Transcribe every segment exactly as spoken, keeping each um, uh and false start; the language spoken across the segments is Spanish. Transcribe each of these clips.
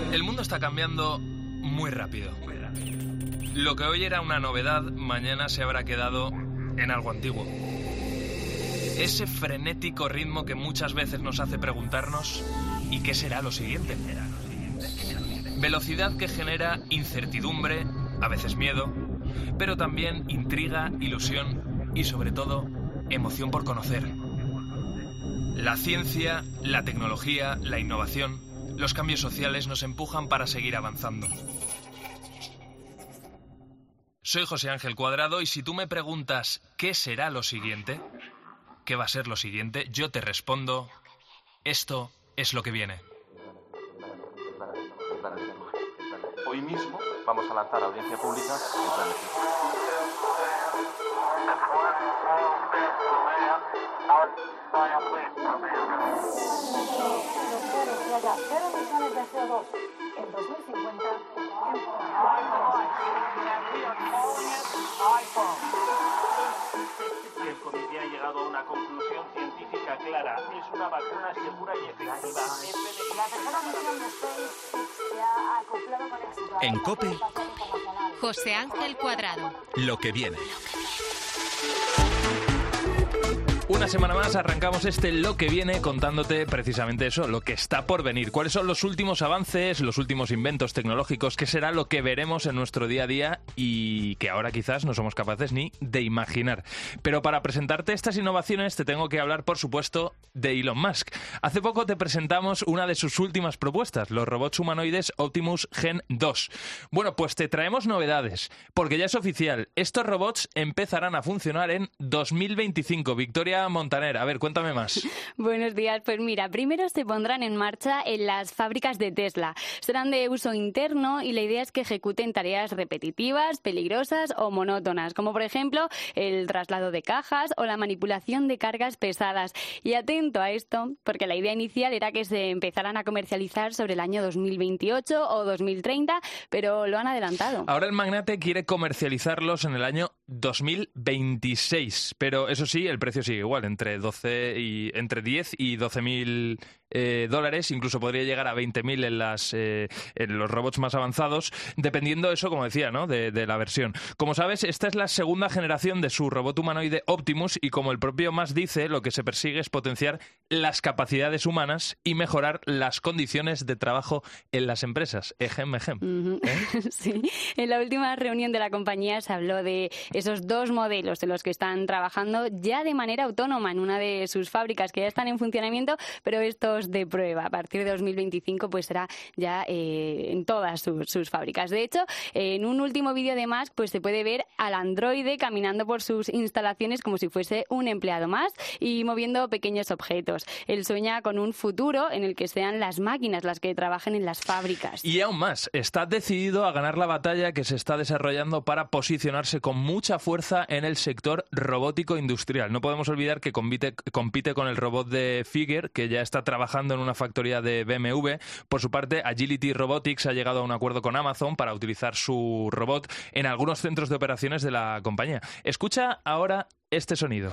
El mundo está cambiando muy rápido. Lo que hoy era una novedad, mañana se habrá quedado en algo antiguo. Ese frenético ritmo que muchas veces nos hace preguntarnos ¿y qué será lo siguiente? Velocidad que genera incertidumbre, a veces miedo, pero también intriga, ilusión y sobre todo emoción por conocer. La ciencia, la tecnología, la innovación, los cambios sociales nos empujan para seguir avanzando. Soy José Ángel Cuadrado y si tú me preguntas ¿qué será lo siguiente? ¿Qué va a ser lo siguiente? Yo te respondo, esto es lo que viene. Hoy mismo vamos a lanzar a audiencia pública el plan de ciencia. En dos mil cincuenta, el comité ha llegado a una conclusión científica clara. Es una vacuna segura y efectiva. la tercera misión de SpaceX se ha acoplado con éxito. En COPE, José Ángel Cuadrado. lo que viene. Una semana más arrancamos este Lo que viene contándote precisamente eso, lo que está por venir. ¿Cuáles son los últimos avances, los últimos inventos tecnológicos? ¿Qué será lo que veremos en nuestro día a día y que ahora quizás no somos capaces ni de imaginar? Pero para presentarte estas innovaciones te tengo que hablar, por supuesto, de Elon Musk. Hace poco te presentamos una de sus últimas propuestas, los robots humanoides Optimus Gen dos. Bueno, pues te traemos novedades, porque ya es oficial, estos robots empezarán a funcionar en dos mil veinticinco. Victoria Montaner, a ver, cuéntame más. Buenos días, pues mira, primero se pondrán en marcha en las fábricas de Tesla. Serán de uso interno y la idea es que ejecuten tareas repetitivas, peligrosas o monótonas, como por ejemplo el traslado de cajas o la manipulación de cargas pesadas. Y atento a esto, porque la idea inicial era que se empezaran a comercializar sobre el año dos mil veintiocho o dos mil treinta, pero lo han adelantado. Ahora el magnate quiere comercializarlos en el año dos mil veintiséis, pero eso sí, el precio sigue igual, entre doce y entre diez y doce mil eh, dólares, incluso podría llegar a veinte mil en las eh, en los robots más avanzados, dependiendo eso, como decía, ¿no? De, de la versión. Como sabes, esta es la segunda generación de su robot humanoide Optimus y como el propio Musk dice, lo que se persigue es potenciar las capacidades humanas y mejorar las condiciones de trabajo en las empresas. Ejem, ejem. Uh-huh. ¿Eh? Sí, en la última reunión de la compañía se habló de esos dos modelos en los que están trabajando ya de manera autónoma en una de sus fábricas que ya están en funcionamiento, pero estos de prueba. A partir de dos mil veinticinco pues será ya eh, en todas sus, sus fábricas. De hecho, eh, en un último vídeo de Musk pues se puede ver al androide caminando por sus instalaciones como si fuese un empleado más y moviendo pequeños objetos. Él sueña con un futuro en el que sean las máquinas las que trabajen en las fábricas. Y aún más, está decidido a ganar la batalla que se está desarrollando para posicionarse con mucha fuerza en el sector robótico industrial. No podemos olvidar que compite, compite con el robot de Figure, que ya está trabajando en una factoría de B M W. Por su parte, Agility Robotics ha llegado a un acuerdo con Amazon para utilizar su robot en algunos centros de operaciones de la compañía. Escucha ahora este sonido.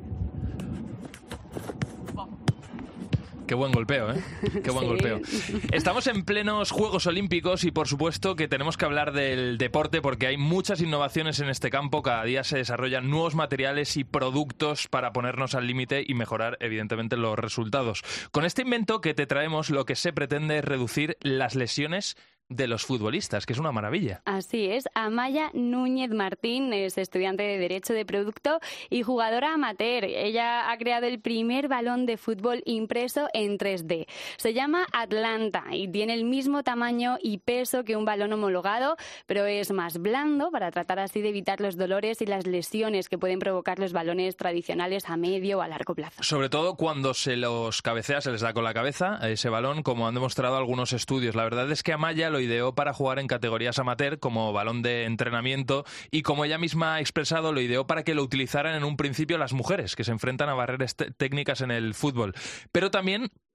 Qué buen golpeo, ¿eh? Qué buen Sí. golpeo. Estamos en plenos Juegos Olímpicos y por supuesto que tenemos que hablar del deporte porque hay muchas innovaciones en este campo. Cada día se desarrollan nuevos materiales y productos para ponernos al límite y mejorar, evidentemente, los resultados. Con este invento que te traemos, lo que se pretende es reducir las lesiones de los futbolistas, que es una maravilla. Así es. Amaya Núñez Martín es estudiante de Derecho de Producto y jugadora amateur. Ella ha creado el primer balón de fútbol impreso en tres D. Se llama Atlanta y tiene el mismo tamaño y peso que un balón homologado, pero es más blando para tratar así de evitar los dolores y las lesiones que pueden provocar los balones tradicionales a medio o a largo plazo. Sobre todo cuando se los cabecea, se les da con la cabeza a ese balón, como han demostrado algunos estudios. La verdad es que Amaya lo ideó para jugar en categorías amateur como balón de entrenamiento y, como ella misma ha expresado, lo ideó para que lo utilizaran en un principio las mujeres que se enfrentan a barreras técnicas en el fútbol, pero también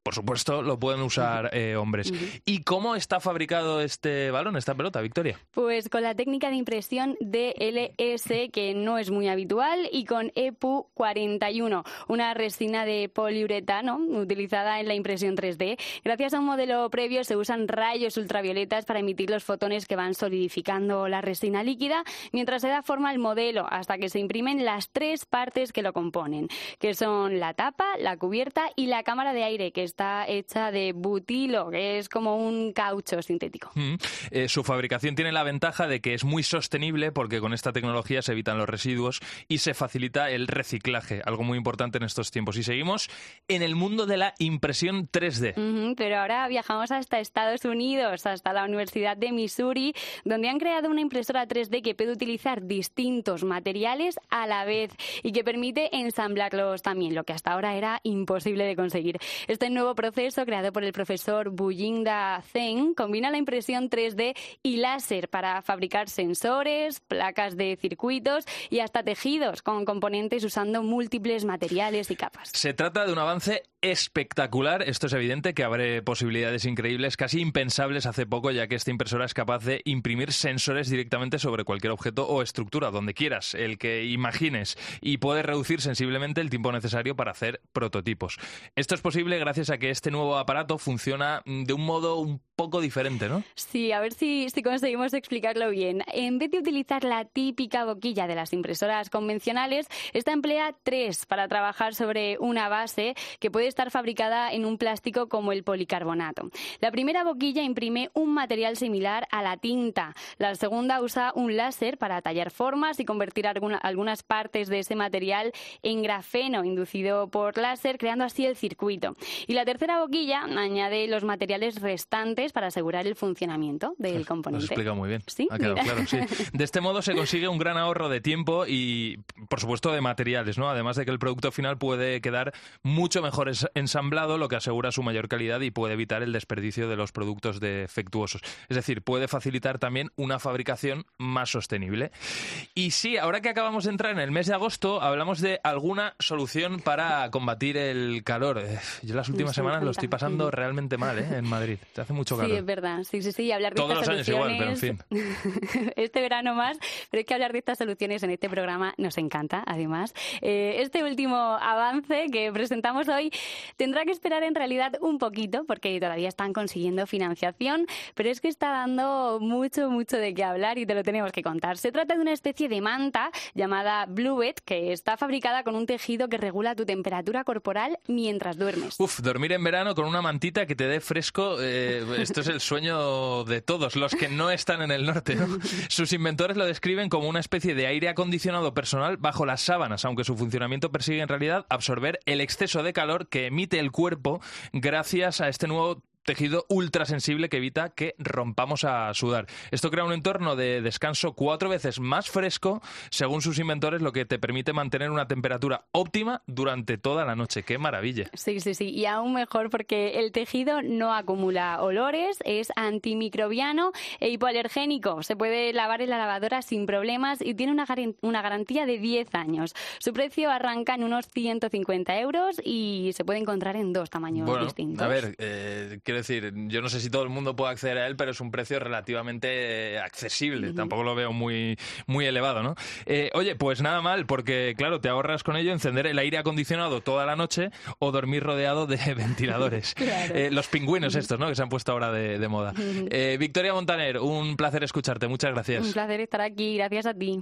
por supuesto, lo pueden usar eh, hombres. Uh-huh. ¿Y cómo está fabricado este balón, esta pelota, Victoria? Pues con la técnica de impresión D L S, que no es muy habitual, y con E P U cuarenta y uno, una resina de poliuretano utilizada en la impresión tres D. Gracias a un modelo previo se usan rayos ultravioletas para emitir los fotones que van solidificando la resina líquida mientras se da forma al modelo hasta que se imprimen las tres partes que lo componen, que son la tapa, la cubierta y la cámara de aire, que está hecha de butilo, que es como un caucho sintético. Mm. Eh, su fabricación tiene la ventaja de que es muy sostenible porque con esta tecnología se evitan los residuos y se facilita el reciclaje, algo muy importante en estos tiempos. Y seguimos en el mundo de la impresión tres D. Uh-huh, pero ahora viajamos hasta Estados Unidos, hasta la Universidad de Missouri, donde han creado una impresora tres D que puede utilizar distintos materiales a la vez y que permite ensamblarlos también, lo que hasta ahora era imposible de conseguir. Este nuevo proceso, creado por el profesor Buyinda Zeng, combina la impresión tres D y láser para fabricar sensores, placas de circuitos y hasta tejidos con componentes usando múltiples materiales y capas. Se trata de un avance espectacular. Esto es evidente que abre posibilidades increíbles, casi impensables hace poco, ya que esta impresora es capaz de imprimir sensores directamente sobre cualquier objeto o estructura, donde quieras, el que imagines, y puede reducir sensiblemente el tiempo necesario para hacer prototipos. Esto es posible gracias a que este nuevo aparato funciona de un modo un poco diferente, ¿no? Sí, a ver si, si conseguimos explicarlo bien. En vez de utilizar la típica boquilla de las impresoras convencionales, esta emplea tres para trabajar sobre una base que puede estar fabricada en un plástico como el policarbonato. La primera boquilla imprime un material similar a la tinta. La segunda usa un láser para tallar formas y convertir alguna, algunas partes de ese material en grafeno inducido por láser, creando así el circuito. Y la tercera boquilla añade los materiales restantes para asegurar el funcionamiento del componente. Lo has explicado muy bien. ¿Sí? Ha quedado claro, sí. De este modo se consigue un gran ahorro de tiempo y, por supuesto, de materiales, ¿no? Además de que el producto final puede quedar mucho mejor ensamblado, lo que asegura su mayor calidad y puede evitar el desperdicio de los productos defectuosos. Es decir, puede facilitar también una fabricación más sostenible. Y sí, ahora que acabamos de entrar en el mes de agosto, hablamos de alguna solución para combatir el calor. Yo las últimas sí, semanas lo estoy pasando realmente mal, ¿eh? En Madrid. Te hace mucho calor. Sí, es verdad. Sí, sí, sí. Hablar de Todos estas los años soluciones... igual, pero en fin. Este verano más, pero es que hablar de estas soluciones en este programa nos encanta, además. Eh, este último avance que presentamos hoy tendrá que esperar en realidad un poquito, porque todavía están consiguiendo financiación, pero es que está dando mucho, mucho de qué hablar y te lo tenemos que contar. Se trata de una especie de manta llamada Bluet, que está fabricada con un tejido que regula tu temperatura corporal mientras duermes. Uf, dormir en verano con una mantita que te dé fresco, eh, esto es el sueño de todos los que no están en el norte, ¿no? Sus inventores lo describen como una especie de aire acondicionado personal bajo las sábanas, aunque su funcionamiento persigue en realidad absorber el exceso de calor que emite el cuerpo gracias a este nuevo tejido ultrasensible que evita que rompamos a sudar. Esto crea un entorno de descanso cuatro veces más fresco, según sus inventores, lo que te permite mantener una temperatura óptima durante toda la noche. ¡Qué maravilla! Sí, sí, sí. Y aún mejor porque el tejido no acumula olores, es antimicrobiano e hipoalergénico. Se puede lavar en la lavadora sin problemas y tiene una, gar- una garantía de diez años. Su precio arranca en unos ciento cincuenta euros y se puede encontrar en dos tamaños bueno, distintos. A ver, eh, quiero decir, yo no sé si todo el mundo puede acceder a él, pero es un precio relativamente accesible. Uh-huh. Tampoco lo veo muy, muy elevado, ¿no? Eh, oye, pues nada mal, porque claro, te ahorras con ello encender el aire acondicionado toda la noche o dormir rodeado de ventiladores. Claro. Eh, los pingüinos estos, ¿no? Que se han puesto ahora de, de moda. Uh-huh. Eh, Victoria Montaner, un placer escucharte. Muchas gracias. Un placer estar aquí. Gracias a ti.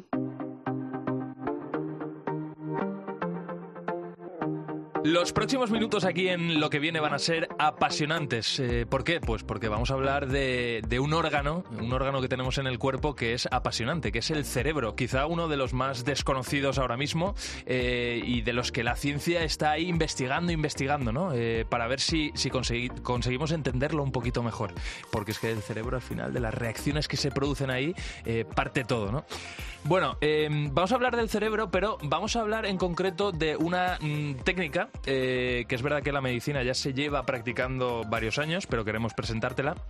Los próximos minutos aquí en Lo que viene van a ser apasionantes. Eh, ¿Por qué? Pues porque vamos a hablar de, de un órgano, un órgano que tenemos en el cuerpo que es apasionante, que es el cerebro. Quizá uno de los más desconocidos ahora mismo eh, y de los que la ciencia está ahí investigando, investigando, ¿no? Eh, para ver si, si consegui, conseguimos entenderlo un poquito mejor. Porque es que el cerebro, al final, de las reacciones que se producen ahí, eh, parte todo, ¿no? Bueno, eh, vamos a hablar del cerebro, pero vamos a hablar en concreto de una mm, técnica eh, que es verdad que la medicina ya se lleva practicando varios años, pero queremos presentártela,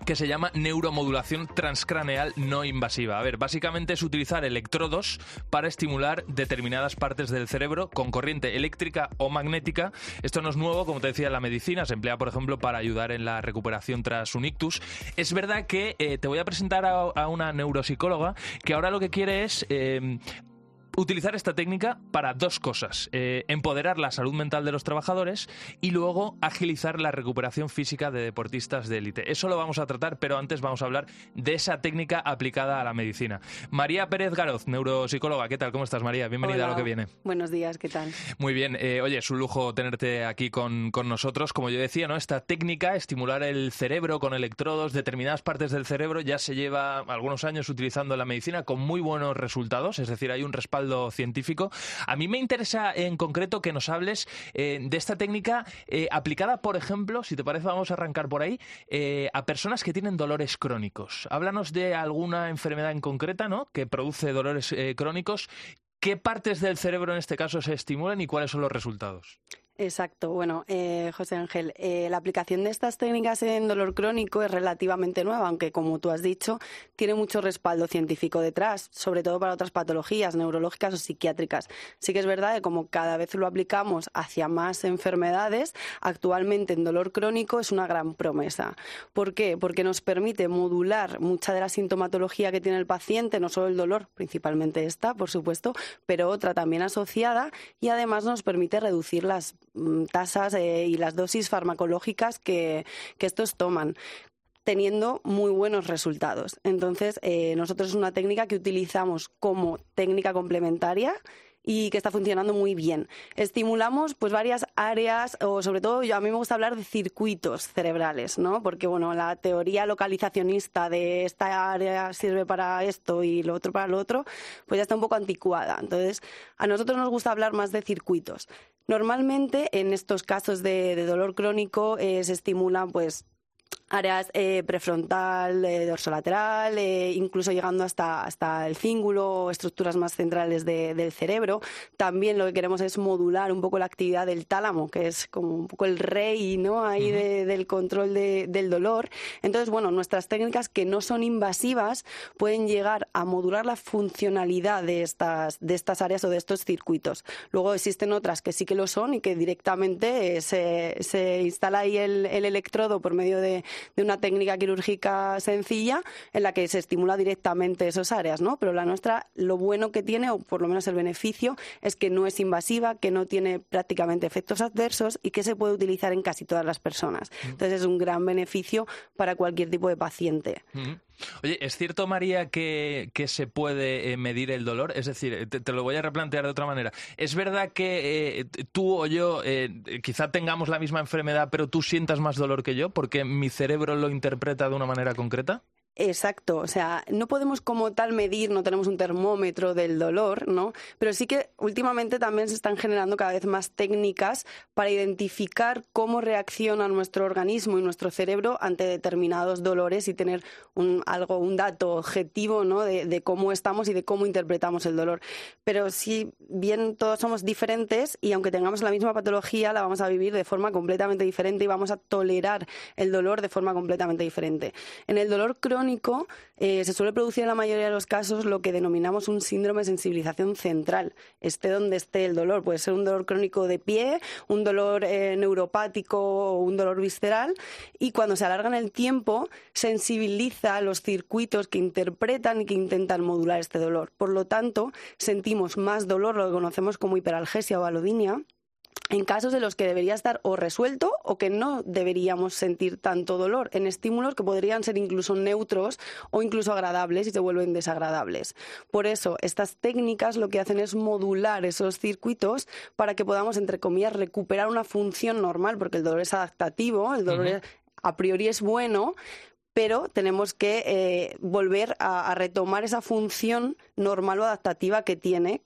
que se llama neuromodulación transcraneal no invasiva. A ver, básicamente es utilizar electrodos para estimular determinadas partes del cerebro con corriente eléctrica o magnética. Esto no es nuevo, como te decía, en la medicina se emplea, por ejemplo, para ayudar en la recuperación tras un ictus. Es verdad que eh, te voy a presentar a, a una neuropsicóloga que ahora lo que quiere es Eh, utilizar esta técnica para dos cosas: eh, empoderar la salud mental de los trabajadores y luego agilizar la recuperación física de deportistas de élite. Eso lo vamos a tratar, pero antes vamos a hablar de esa técnica aplicada a la medicina. María Pérez Garoz, neuropsicóloga. ¿Qué tal? ¿Cómo estás, María? Bienvenida. Hola. A lo que viene. Buenos días, ¿qué tal? Muy bien. Eh, oye, es un lujo tenerte aquí con, con nosotros. Como yo decía, ¿no? Esta técnica, estimular el cerebro con electrodos, determinadas partes del cerebro, ya se lleva algunos años utilizando en la medicina con muy buenos resultados. Es decir, hay un respaldo científico. A mí me interesa en concreto que nos hables eh, de esta técnica eh, aplicada, por ejemplo, si te parece, vamos a arrancar por ahí, eh, a personas que tienen dolores crónicos. Háblanos de alguna enfermedad en concreta, ¿no?, que produce dolores eh, crónicos. ¿Qué partes del cerebro en este caso se estimulan y cuáles son los resultados? Exacto. Bueno, eh, José Ángel, eh, la aplicación de estas técnicas en dolor crónico es relativamente nueva, aunque, como tú has dicho, tiene mucho respaldo científico detrás, sobre todo para otras patologías neurológicas o psiquiátricas. Sí que es verdad que como cada vez lo aplicamos hacia más enfermedades, actualmente en dolor crónico es una gran promesa. ¿Por qué? Porque nos permite modular mucha de la sintomatología que tiene el paciente, no solo el dolor, principalmente esta, por supuesto, pero otra también asociada, y además nos permite reducir las tasas eh, y las dosis farmacológicas que, que estos toman, teniendo muy buenos resultados. Entonces, eh, nosotros es una técnica que utilizamos como técnica complementaria y que está funcionando muy bien. Estimulamos pues varias áreas, o sobre todo yo, a mí me gusta hablar de circuitos cerebrales, ¿no? Porque bueno, la teoría localizacionista de esta área sirve para esto y lo otro para lo otro, pues ya está un poco anticuada. Entonces, a nosotros nos gusta hablar más de circuitos. Normalmente, en estos casos de, de dolor crónico, eh, se estimulan pues áreas eh, prefrontal, eh, dorsolateral, eh, incluso llegando hasta, hasta el cíngulo, estructuras más centrales de, del cerebro. También lo que queremos es modular un poco la actividad del tálamo, que es como un poco el rey, ¿no?, ahí uh-huh. de, del control de, del dolor. Entonces, bueno, nuestras técnicas que no son invasivas pueden llegar a modular la funcionalidad de estas, de estas áreas o de estos circuitos. Luego existen otras que sí que lo son y que directamente eh, se, se instala ahí el, el electrodo por medio de de una técnica quirúrgica sencilla en la que se estimula directamente esas áreas, ¿no? Pero la nuestra, lo bueno que tiene, o por lo menos el beneficio, es que no es invasiva, que no tiene prácticamente efectos adversos y que se puede utilizar en casi todas las personas. Entonces es un gran beneficio para cualquier tipo de paciente. Uh-huh. Oye, ¿es cierto, María, que, que se puede eh, medir el dolor? Es decir, te, te lo voy a replantear de otra manera. ¿Es verdad que eh, tú o yo eh, quizá tengamos la misma enfermedad, pero tú sientas más dolor que yo porque mi cerebro lo interpreta de una manera concreta? Exacto, o sea, no podemos como tal medir, no tenemos un termómetro del dolor, ¿no? Pero sí que últimamente también se están generando cada vez más técnicas para identificar cómo reacciona nuestro organismo y nuestro cerebro ante determinados dolores y tener un, algo, un dato objetivo, ¿no?, de, de cómo estamos y de cómo interpretamos el dolor. Pero si bien todos somos diferentes y aunque tengamos la misma patología, la vamos a vivir de forma completamente diferente y vamos a tolerar el dolor de forma completamente diferente. En el dolor crónico Eh, se suele producir en la mayoría de los casos lo que denominamos un síndrome de sensibilización central, esté donde esté el dolor. Puede ser un dolor crónico de pie, un dolor eh, neuropático o un dolor visceral, y cuando se alarga en el tiempo sensibiliza los circuitos que interpretan y que intentan modular este dolor. Por lo tanto, sentimos más dolor, lo que conocemos como hiperalgesia o alodinia, en casos en los que debería estar o resuelto o que no deberíamos sentir tanto dolor, en estímulos que podrían ser incluso neutros o incluso agradables y se vuelven desagradables. Por eso, estas técnicas lo que hacen es modular esos circuitos para que podamos, entre comillas, recuperar una función normal, porque el dolor es adaptativo, el dolor uh-huh. a priori es bueno, pero tenemos que eh, volver a, a retomar esa función normal o adaptativa que tiene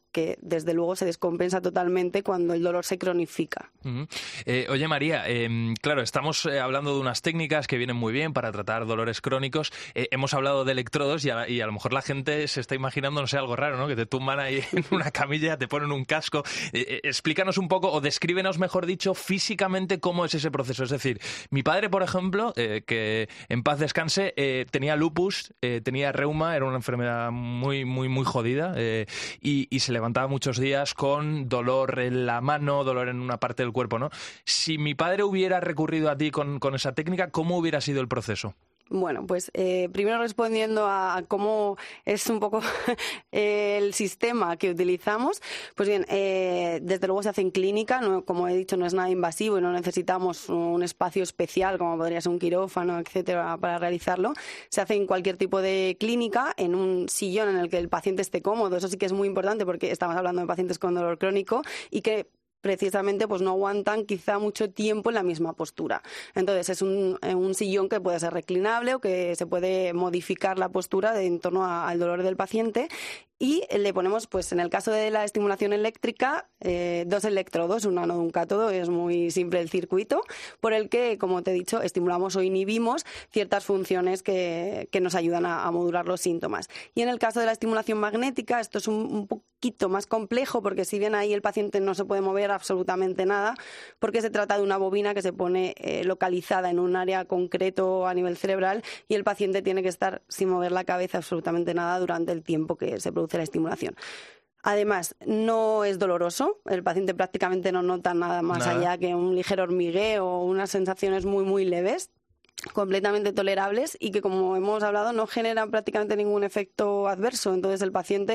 que desde luego se descompensa totalmente cuando el dolor se cronifica. Uh-huh. Eh, oye María, eh, claro, estamos eh, hablando de unas técnicas que vienen muy bien para tratar dolores crónicos. Eh, hemos hablado de electrodos y a, y a lo mejor la gente se está imaginando, no sé, algo raro, ¿no? Que te tumban ahí en una camilla, te ponen un casco. Eh, eh, explícanos un poco, o descríbenos, mejor dicho, físicamente cómo es ese proceso. Es decir, mi padre, por ejemplo, eh, que en paz descanse, eh, tenía lupus, eh, tenía reuma, era una enfermedad muy, muy, muy jodida eh, y, y se levantaba muchos días con dolor en la mano, dolor en una parte del cuerpo, ¿no? Si mi padre hubiera recurrido a ti con, con esa técnica, ¿cómo hubiera sido el proceso? Bueno, pues eh, primero respondiendo a cómo es un poco el sistema que utilizamos, pues bien, eh, desde luego se hace en clínica, no, como he dicho, no es nada invasivo y no necesitamos un espacio especial como podría ser un quirófano, etcétera, para realizarlo. Se hace en cualquier tipo de clínica, en un sillón en el que el paciente esté cómodo. Eso sí que es muy importante porque estamos hablando de pacientes con dolor crónico y que precisamente pues no aguantan quizá mucho tiempo en la misma postura. Entonces es un, un sillón que puede ser reclinable o que se puede modificar la postura de, en torno a, al dolor del paciente. Y le ponemos, pues en el caso de la estimulación eléctrica, eh, dos electrodos, un ánodo, un cátodo. Es muy simple el circuito por el que, como te he dicho, estimulamos o inhibimos ciertas funciones que, que nos ayudan a, a modular los síntomas. Y en el caso de la estimulación magnética, esto es un, un poquito más complejo porque si bien ahí el paciente no se puede mover absolutamente nada, porque se trata de una bobina que se pone eh, localizada en un área concreto a nivel cerebral y el paciente tiene que estar sin mover la cabeza absolutamente nada durante el tiempo que se produce la estimulación. Además, no es doloroso, el paciente prácticamente no nota nada más nada. allá que un ligero hormigueo o unas sensaciones muy, muy leves, completamente tolerables y que, como hemos hablado, no generan prácticamente ningún efecto adverso. Entonces el paciente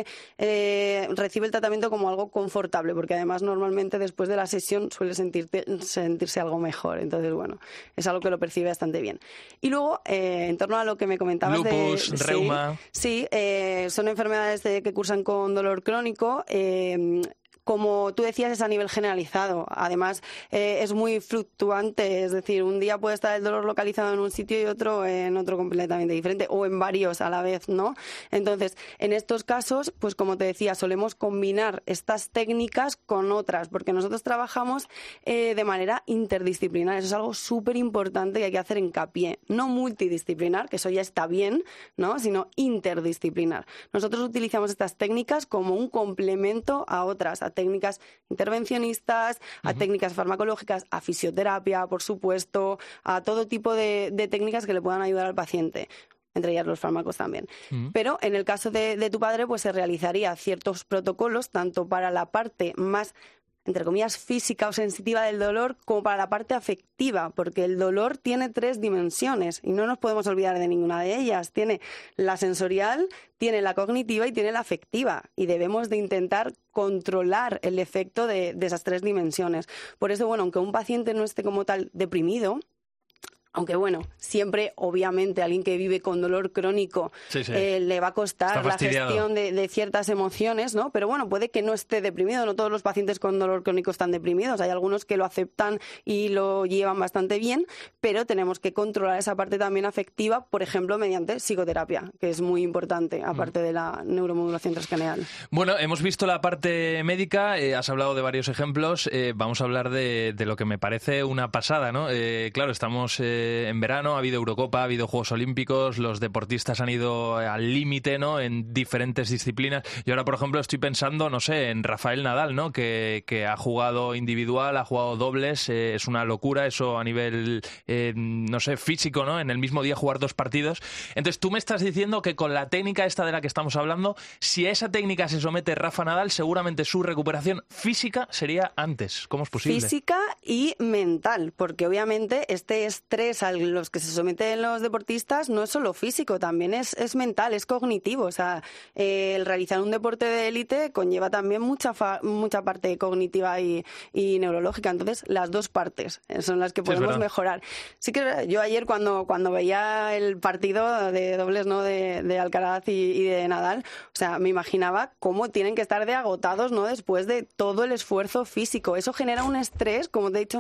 eh, recibe el tratamiento como algo confortable, porque además normalmente después de la sesión suele sentirte, sentirse algo mejor. Entonces, bueno, es algo que lo percibe bastante bien. Y luego, eh, en torno a lo que me comentabas lupus, de... reuma... Sí, sí eh, son enfermedades de, que cursan con dolor crónico. Eh, Como tú decías, es a nivel generalizado. Además, eh, es muy fluctuante. Es decir, un día puede estar el dolor localizado en un sitio y otro en otro completamente diferente, o en varios a la vez, ¿no? Entonces, en estos casos, pues como te decía, solemos combinar estas técnicas con otras, porque nosotros trabajamos eh, de manera interdisciplinar. Eso es algo súper importante que hay que hacer hincapié. No multidisciplinar, que eso ya está bien, ¿no? Sino interdisciplinar. Nosotros utilizamos estas técnicas como un complemento a otras, a técnicas intervencionistas, a uh-huh. técnicas farmacológicas, a fisioterapia, por supuesto, a todo tipo de, de técnicas que le puedan ayudar al paciente, entre ellas los fármacos también. Uh-huh. Pero en el caso de, de tu padre, pues se realizaría ciertos protocolos, tanto para la parte más, entre comillas, física o sensitiva del dolor, como para la parte afectiva, porque el dolor tiene tres dimensiones y no nos podemos olvidar de ninguna de ellas. Tiene la sensorial, tiene la cognitiva y tiene la afectiva, y debemos de intentar controlar el efecto de, de esas tres dimensiones. Por eso, bueno, aunque un paciente no esté como tal deprimido, aunque bueno, siempre, obviamente, alguien que vive con dolor crónico sí, sí. Eh, le va a costar la gestión de, de ciertas emociones, ¿no? Pero bueno, puede que no esté deprimido. No todos los pacientes con dolor crónico están deprimidos. Hay algunos que lo aceptan y lo llevan bastante bien, pero tenemos que controlar esa parte también afectiva, por ejemplo, mediante psicoterapia, que es muy importante, aparte mm. de la neuromodulación transcranial. Bueno, hemos visto la parte médica, eh, has hablado de varios ejemplos. Eh, vamos a hablar de, de lo que me parece una pasada, ¿no? Eh, claro, estamos... Eh, en verano, ha habido Eurocopa, ha habido Juegos Olímpicos, los deportistas han ido al límite, ¿no? En diferentes disciplinas. Y ahora, por ejemplo, estoy pensando, no sé, en Rafael Nadal, ¿no? Que, que ha jugado individual, ha jugado dobles, eh, es una locura eso a nivel, eh, no sé, físico, ¿no? En el mismo día jugar dos partidos. Entonces, tú me estás diciendo que con la técnica esta de la que estamos hablando, si a esa técnica se somete Rafa Nadal, seguramente su recuperación física sería antes. ¿Cómo es posible? Física y mental, porque obviamente este estrés a los que se someten los deportistas no es solo físico, también es, es mental, es cognitivo. O sea, eh, el realizar un deporte de élite conlleva también mucha fa- mucha parte cognitiva y, y neurológica. Entonces, las dos partes son las que podemos sí, mejorar. Sí que yo ayer cuando, cuando veía el partido de dobles, ¿no? de, de Alcaraz y, y de Nadal, o sea, me imaginaba cómo tienen que estar de agotados, ¿no? Después de todo el esfuerzo físico. Eso genera un estrés, como te he dicho,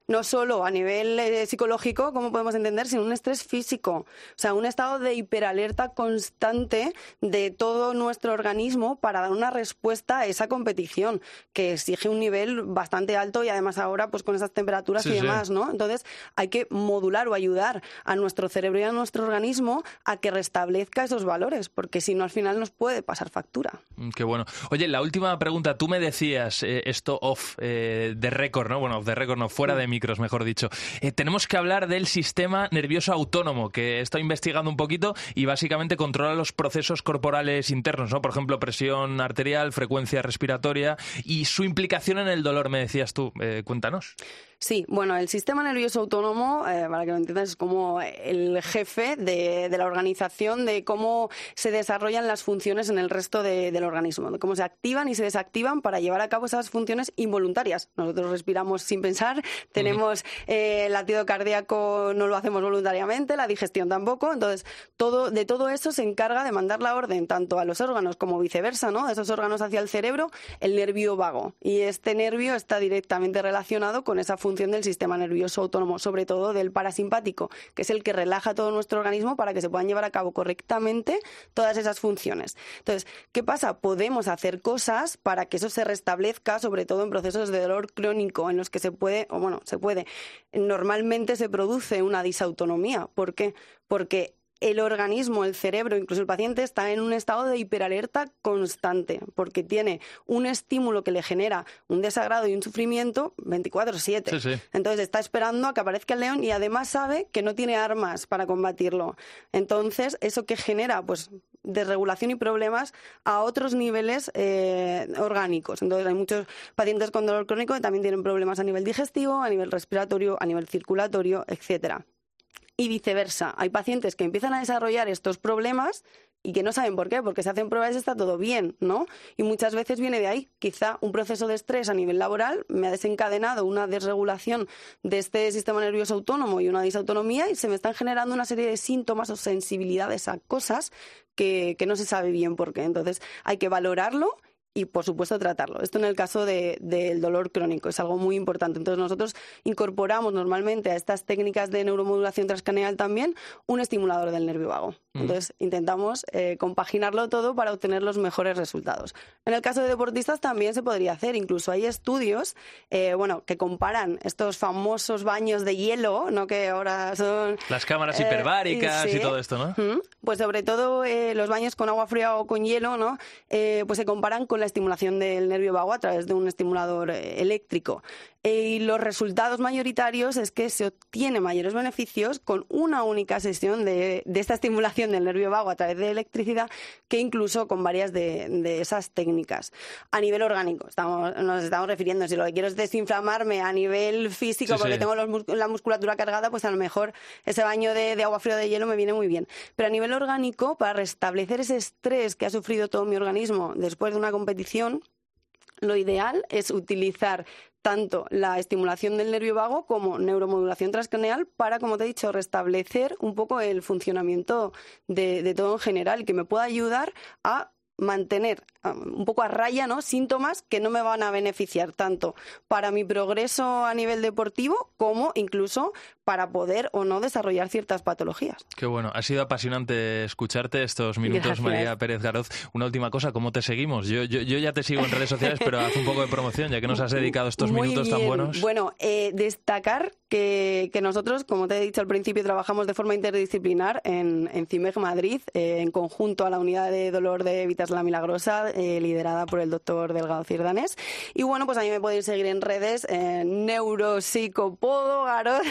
no solo a nivel eh, psicológico, como podemos entender, sino un estrés físico. O sea, un estado de hiperalerta constante de todo nuestro organismo para dar una respuesta a esa competición, que exige un nivel bastante alto y además ahora pues con esas temperaturas sí, y demás, sí. ¿no? Entonces hay que modular o ayudar a nuestro cerebro y a nuestro organismo a que restablezca esos valores, porque si no al final nos puede pasar factura. Qué bueno. Oye, la última pregunta. Tú me decías eh, esto off eh, de récord, ¿no? Bueno, off de récord no, fuera de micros, mejor dicho. Eh, tenemos que hablar del sistema nervioso autónomo, que he estado investigando un poquito y básicamente controla los procesos corporales internos, ¿no? Por ejemplo, presión arterial, frecuencia respiratoria y su implicación en el dolor, me decías tú. Eh, cuéntanos. Sí, bueno, el sistema nervioso autónomo, eh, para que lo entiendas, es como el jefe de, de la organización de cómo se desarrollan las funciones en el resto de, del organismo, de cómo se activan y se desactivan para llevar a cabo esas funciones involuntarias. Nosotros respiramos sin pensar, tenemos eh, el latido cardíaco, no lo hacemos voluntariamente, la digestión tampoco, entonces todo, de todo eso se encarga de mandar la orden tanto a los órganos como viceversa, ¿no? De esos órganos hacia el cerebro, el nervio vago. Y este nervio está directamente relacionado con esa función función del sistema nervioso autónomo, sobre todo del parasimpático, que es el que relaja todo nuestro organismo para que se puedan llevar a cabo correctamente todas esas funciones. Entonces, ¿qué pasa? Podemos hacer cosas para que eso se restablezca, sobre todo en procesos de dolor crónico, en los que se puede, o bueno, se puede, normalmente se produce una disautonomía. ¿Por qué? Porque el organismo, el cerebro, incluso el paciente, está en un estado de hiperalerta constante, porque tiene un estímulo que le genera un desagrado y un sufrimiento veinticuatro siete. Sí, sí. Entonces está esperando a que aparezca el león y además sabe que no tiene armas para combatirlo. Entonces, eso que genera, pues, desregulación y problemas a otros niveles eh, orgánicos. Entonces, hay muchos pacientes con dolor crónico que también tienen problemas a nivel digestivo, a nivel respiratorio, a nivel circulatorio, etcétera. Y viceversa. Hay pacientes que empiezan a desarrollar estos problemas y que no saben por qué, porque se hacen pruebas y está todo bien, ¿no? Y muchas veces viene de ahí. Quizá un proceso de estrés a nivel laboral me ha desencadenado una desregulación de este sistema nervioso autónomo y una disautonomía y se me están generando una serie de síntomas o sensibilidades a cosas que, que no se sabe bien por qué. Entonces hay que valorarlo y, por supuesto, tratarlo. Esto en el caso de, del dolor crónico es algo muy importante. Entonces, nosotros incorporamos normalmente a estas técnicas de neuromodulación transcraneal también un estimulador del nervio vago. Entonces, mm. intentamos eh, compaginarlo todo para obtener los mejores resultados. En el caso de deportistas también se podría hacer. Incluso hay estudios eh, bueno, que comparan estos famosos baños de hielo, ¿no? Que ahora son... Las cámaras eh, hiperbáricas y, sí. y todo esto, ¿no? Mm. Pues sobre todo eh, los baños con agua fría o con hielo, ¿no? Eh, pues se comparan con la estimulación del nervio vago a través de un estimulador eh, eléctrico. Eh, y los resultados mayoritarios es que se obtiene mayores beneficios con una única sesión de, de esta estimulación del nervio vago a través de electricidad que incluso con varias de, de esas técnicas. A nivel orgánico, estamos, nos estamos refiriendo, si lo que quiero es desinflamarme a nivel físico sí, porque sí. tengo los, la musculatura cargada, pues a lo mejor ese baño de, de agua fría o de hielo me viene muy bien. Pero a nivel orgánico, para restablecer ese estrés que ha sufrido todo mi organismo después de una competición, lo ideal es utilizar tanto la estimulación del nervio vago como neuromodulación transcraneal para, como te he dicho, restablecer un poco el funcionamiento de, de todo en general, que me pueda ayudar a mantener un poco a raya, ¿no? Síntomas que no me van a beneficiar tanto para mi progreso a nivel deportivo como incluso para poder o no desarrollar ciertas patologías. Qué bueno, ha sido apasionante escucharte estos minutos. Gracias. María Pérez Garoz. Una última cosa, ¿cómo te seguimos? Yo, yo, yo ya te sigo en redes sociales, pero haz un poco de promoción, ya que nos has dedicado estos Muy minutos bien. tan buenos. Bueno, eh, destacar que, que nosotros, como te he dicho al principio, trabajamos de forma interdisciplinar en, en CIMEG Madrid, eh, en conjunto a la unidad de dolor de Vitas La Milagrosa, eh, liderada por el doctor Delgado Cirdanés. Y bueno, pues a mí me podéis seguir en redes, eh, Neuropsicopodo Garoz.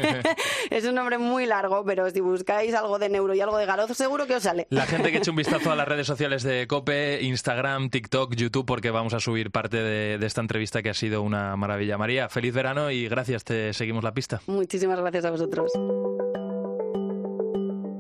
Es un nombre muy largo, pero si buscáis algo de neuro y algo de Garoz, seguro que os sale. La gente que eche un vistazo a las redes sociales de COPE, Instagram, TikTok, YouTube, porque vamos a subir parte de, de esta entrevista que ha sido una maravilla. María, feliz verano y gracias, te seguimos la pista. Muchísimas gracias a vosotros.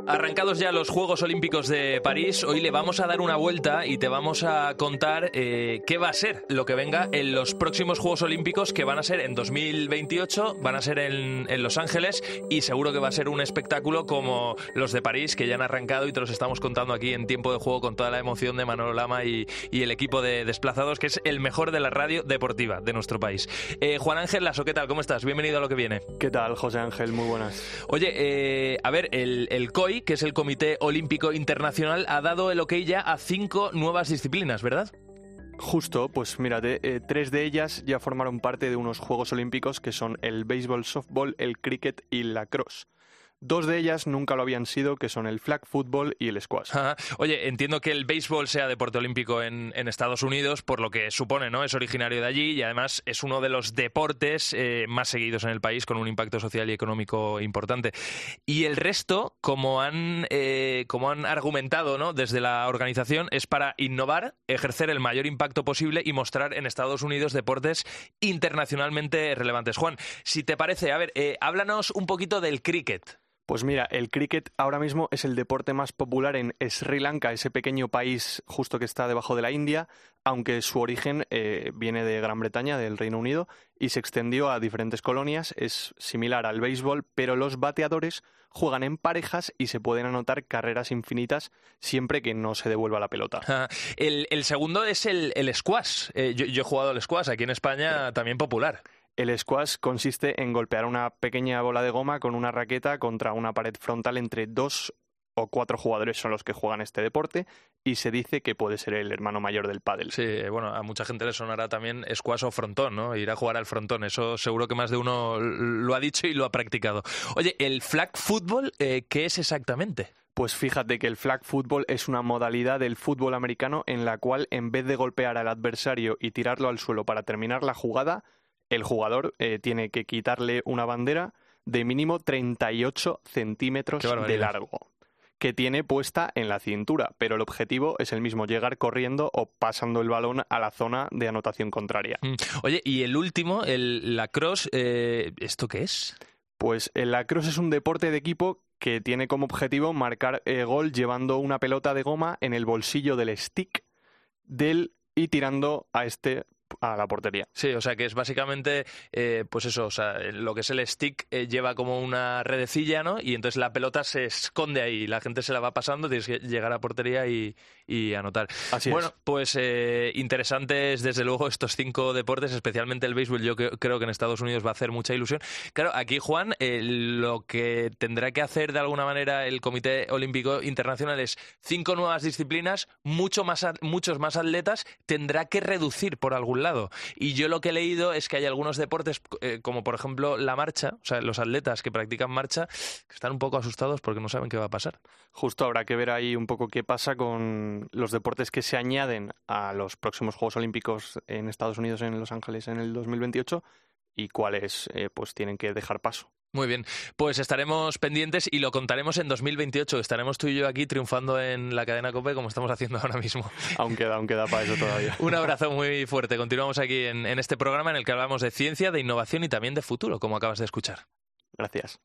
Arrancados ya los Juegos Olímpicos de París, hoy le vamos a dar una vuelta y te vamos a contar eh, qué va a ser lo que venga en los próximos Juegos Olímpicos, que van a ser en dos mil veintiocho, van a ser en, en Los Ángeles, y seguro que va a ser un espectáculo como los de París, que ya han arrancado y te los estamos contando aquí en Tiempo de Juego con toda la emoción de Manolo Lama y, y el equipo de Desplazados, que es el mejor de la radio deportiva de nuestro país. Eh, Juan Ángel Lasso, ¿qué tal? ¿Cómo estás? Bienvenido a Lo que Viene. ¿Qué tal, José Ángel? Muy buenas. Oye, eh, a ver, el, el C O I, que es el Comité Olímpico Internacional, ha dado el ok ya a cinco nuevas disciplinas, ¿verdad? Justo, pues mírate, eh, tres de ellas ya formaron parte de unos Juegos Olímpicos que son el béisbol, softball, el cricket y la lacrosse. Dos de ellas nunca lo habían sido, que son el flag football y el squash. Ajá. Oye, entiendo que el béisbol sea deporte olímpico en, en Estados Unidos, por lo que supone, ¿no? Es originario de allí y además es uno de los deportes eh, más seguidos en el país, con un impacto social y económico importante. Y el resto, como han, eh, como han argumentado, ¿no?, desde la organización, es para innovar, ejercer el mayor impacto posible y mostrar en Estados Unidos deportes internacionalmente relevantes. Juan, si te parece, a ver, eh, háblanos un poquito del cricket. Pues mira, el cricket ahora mismo es el deporte más popular en Sri Lanka, ese pequeño país justo que está debajo de la India, aunque su origen eh, viene de Gran Bretaña, del Reino Unido, y se extendió a diferentes colonias. Es similar al béisbol, pero los bateadores juegan en parejas y se pueden anotar carreras infinitas siempre que no se devuelva la pelota. Ah, el, el segundo es el, el squash. Eh, yo, yo he jugado al squash, aquí en España también popular. El squash consiste en golpear una pequeña bola de goma con una raqueta contra una pared frontal entre dos o cuatro jugadores son los que juegan este deporte, y se dice que puede ser el hermano mayor del pádel. Sí, bueno, a mucha gente le sonará también squash o frontón, ¿no? Ir a jugar al frontón, eso seguro que más de uno lo ha dicho y lo ha practicado. Oye, ¿el flag football eh, qué es exactamente? Pues fíjate que el flag football es una modalidad del fútbol americano en la cual, en vez de golpear al adversario y tirarlo al suelo para terminar la jugada, el jugador eh, tiene que quitarle una bandera de mínimo treinta y ocho centímetros de largo, que tiene puesta en la cintura, pero el objetivo es el mismo, llegar corriendo o pasando el balón a la zona de anotación contraria. Mm. Oye, y el último, el lacrosse, eh, ¿esto qué es? Pues el lacrosse es un deporte de equipo que tiene como objetivo marcar eh, gol llevando una pelota de goma en el bolsillo del stick del y tirando a este a la portería. Sí, o sea que es básicamente, eh, pues eso, o sea, lo que es el stick eh, lleva como una redecilla, ¿no? Y entonces la pelota se esconde ahí, la gente se la va pasando, tienes que llegar a portería y, y anotar. Así bueno, es. pues eh, interesantes desde luego estos cinco deportes, especialmente el béisbol, yo que, creo que en Estados Unidos va a hacer mucha ilusión. Claro, aquí, Juan, eh, lo que tendrá que hacer de alguna manera el Comité Olímpico Internacional es cinco nuevas disciplinas, mucho más, muchos más atletas, tendrá que reducir por algún lado. Y yo lo que he leído es que hay algunos deportes, eh, como por ejemplo la marcha, o sea, los atletas que practican marcha, que están un poco asustados porque no saben qué va a pasar. Justo habrá que ver ahí un poco qué pasa con los deportes que se añaden a los próximos Juegos Olímpicos en Estados Unidos, en Los Ángeles, en el dos mil veintiocho, y cuáles eh, pues tienen que dejar paso. Muy bien, pues estaremos pendientes y lo contaremos en dos mil veintiocho. Estaremos tú y yo aquí triunfando en la cadena COPE como estamos haciendo ahora mismo. Aún queda, aún queda para eso todavía. Un abrazo muy fuerte. Continuamos aquí en, en este programa en el que hablamos de ciencia, de innovación y también de futuro, como acabas de escuchar. Gracias.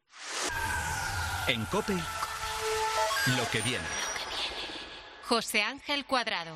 En COPE, lo que viene. José Ángel Cuadrado.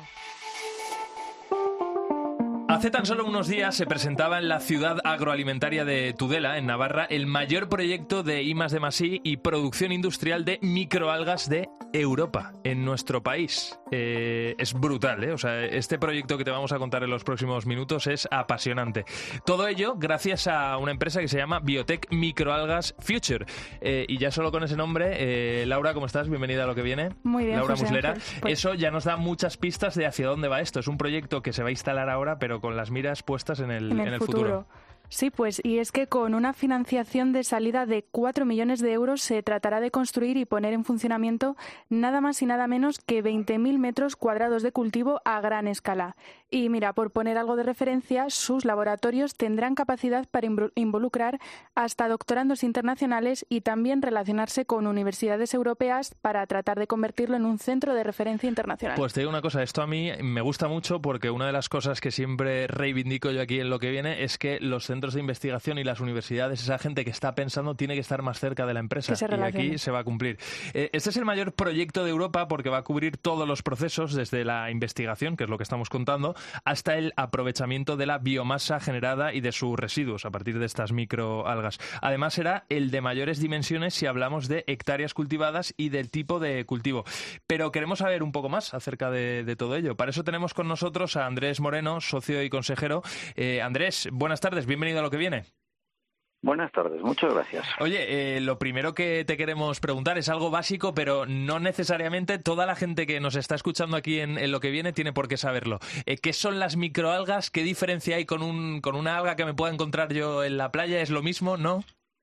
Hace tan solo unos días se presentaba en la ciudad agroalimentaria de Tudela, en Navarra, el mayor proyecto de I más D más I y producción industrial de microalgas de Europa, en nuestro país. Eh, es brutal, ¿eh? O sea, este proyecto que te vamos a contar en los próximos minutos es apasionante. Todo ello gracias a una empresa que se llama Biotech Microalgas Future. Eh, y ya solo con ese nombre, eh, Laura, ¿cómo estás? Bienvenida a Lo que Viene. Muy bien, Laura José Muslera. Ángel. Pues... Eso ya nos da muchas pistas de hacia dónde va esto. Es un proyecto que se va a instalar ahora, pero con las miras puestas en el, en el, en el futuro. futuro. Sí, pues, y es que con una financiación de salida de cuatro millones de euros se tratará de construir y poner en funcionamiento nada más y nada menos que veinte mil metros cuadrados de cultivo a gran escala. Y mira, por poner algo de referencia, sus laboratorios tendrán capacidad para involucrar hasta doctorandos internacionales y también relacionarse con universidades europeas para tratar de convertirlo en un centro de referencia internacional. Pues te digo una cosa, esto a mí me gusta mucho porque una de las cosas que siempre reivindico yo aquí en Lo que Viene es que los centros centros de investigación y las universidades, esa gente que está pensando, tiene que estar más cerca de la empresa. Y aquí se va a cumplir. Eh, este es el mayor proyecto de Europa porque va a cubrir todos los procesos, desde la investigación, que es lo que estamos contando, hasta el aprovechamiento de la biomasa generada y de sus residuos a partir de estas microalgas. Además, será el de mayores dimensiones si hablamos de hectáreas cultivadas y del tipo de cultivo. Pero queremos saber un poco más acerca de, de todo ello. Para eso tenemos con nosotros a Andrés Moreno, socio y consejero. Eh, Andrés, buenas tardes, bienvenido a Lo que viene. Buenas tardes, muchas gracias. Oye, eh, lo primero que te queremos preguntar es algo básico, pero no necesariamente toda la gente que nos está escuchando aquí en, en Lo que viene tiene por qué saberlo. Eh, ¿Qué son las microalgas? ¿Qué diferencia hay con, un, con una alga que me pueda encontrar yo en la playa? ¿Es lo mismo, no?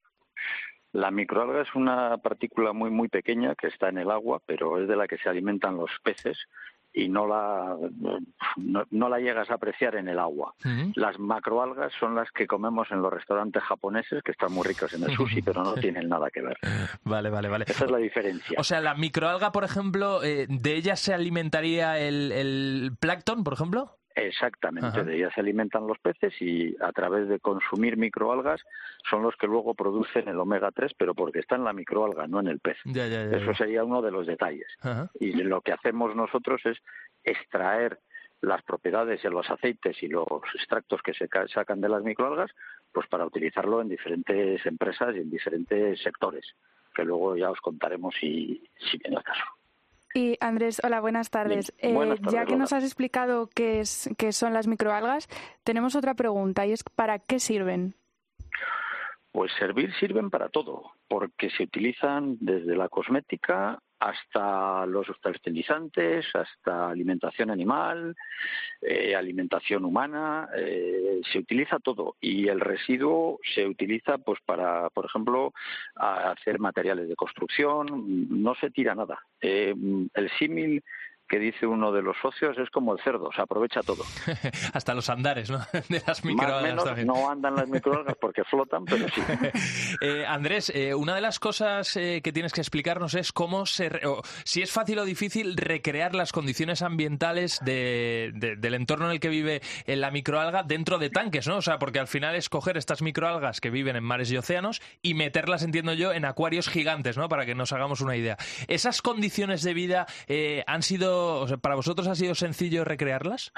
La microalga es una partícula muy muy pequeña que está en el agua, pero es de la que se alimentan los peces y no la no, no la llegas a apreciar en el agua. Uh-huh. Las macroalgas son las que comemos en los restaurantes japoneses, que están muy ricos en el sushi, pero no tienen nada que ver. Vale, vale, vale. Esa es la diferencia. O sea, la microalga, por ejemplo, eh, ¿de ella se alimentaría el, el plancton, por ejemplo? Exactamente, Ajá. De ellas se alimentan los peces y a través de consumir microalgas son los que luego producen el omega tres, pero porque está en la microalga, no en el pez. Ya, ya, ya, Eso ya. sería uno de los detalles. Ajá. Y lo que hacemos nosotros es extraer las propiedades de los aceites y los extractos que se sacan de las microalgas, pues para utilizarlo en diferentes empresas y en diferentes sectores, que luego ya os contaremos si, si viene el caso. Y Andrés, hola, buenas tardes. Bien, buenas eh, tardes, ya que Lola. nos has explicado qué es, qué son las microalgas, tenemos otra pregunta y es ¿para qué sirven? Pues servir sirven para todo, porque se utilizan desde la cosmética hasta los fertilizantes, hasta alimentación animal, eh, alimentación humana, eh, se utiliza todo y el residuo se utiliza pues para, por ejemplo, a hacer materiales de construcción, no se tira nada. Eh, el símil que dice uno de los socios es como el cerdo, se aprovecha todo. Hasta los andares, ¿no? De las microalgas. Más o menos también. No andan las microalgas porque flotan, pero sí. eh, Andrés, eh, una de las cosas eh, que tienes que explicarnos es cómo se, re- o, si es fácil o difícil recrear las condiciones ambientales de, de, del entorno en el que vive la microalga dentro de tanques, ¿no? O sea, porque al final es coger estas microalgas que viven en mares y océanos y meterlas, entiendo yo, en acuarios gigantes, ¿no? Para que nos hagamos una idea. ¿Esas condiciones de vida eh, han sido, o sea, para vosotros ha sido sencillo recrearlas?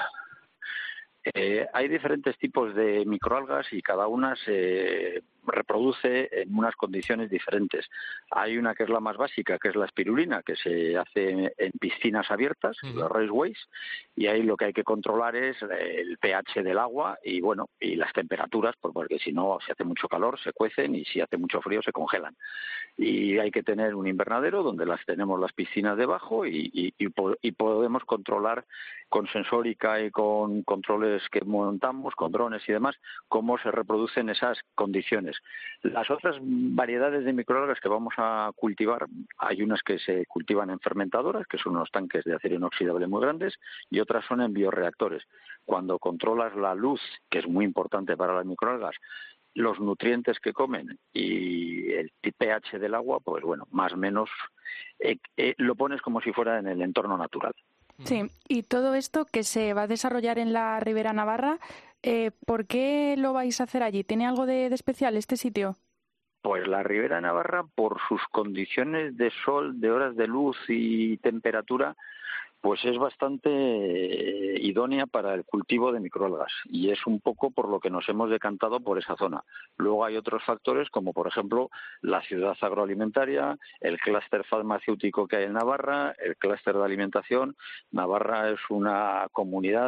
Eh, hay diferentes tipos de microalgas y cada una se reproduce en unas condiciones diferentes. Hay una que es la más básica, que es la espirulina, que se hace en piscinas abiertas, uh-huh. los raceways, y ahí lo que hay que controlar es el pH del agua y bueno y las temperaturas, porque si no, si hace mucho calor se cuecen y si hace mucho frío se congelan. Y hay que tener un invernadero donde las tenemos las piscinas debajo y, y, y, y podemos controlar con sensórica y con controles que montamos, con drones y demás, cómo se reproducen esas condiciones. Las otras variedades de microalgas que vamos a cultivar, hay unas que se cultivan en fermentadoras, que son unos tanques de acero inoxidable muy grandes, y otras son en bioreactores. Cuando controlas la luz, que es muy importante para las microalgas, los nutrientes que comen y el pH del agua, pues bueno, más o menos eh, eh, lo pones como si fuera en el entorno natural. Sí, y todo esto que se va a desarrollar en la Ribera Navarra, eh, ¿por qué lo vais a hacer allí? ¿Tiene algo de, de especial este sitio? Pues la Ribera Navarra, por sus condiciones de sol, de horas de luz y temperatura, pues es bastante idónea para el cultivo de microalgas y es un poco por lo que nos hemos decantado por esa zona. Luego hay otros factores como, por ejemplo, la ciudad agroalimentaria, el clúster farmacéutico que hay en Navarra, el clúster de alimentación. Navarra es una comunidad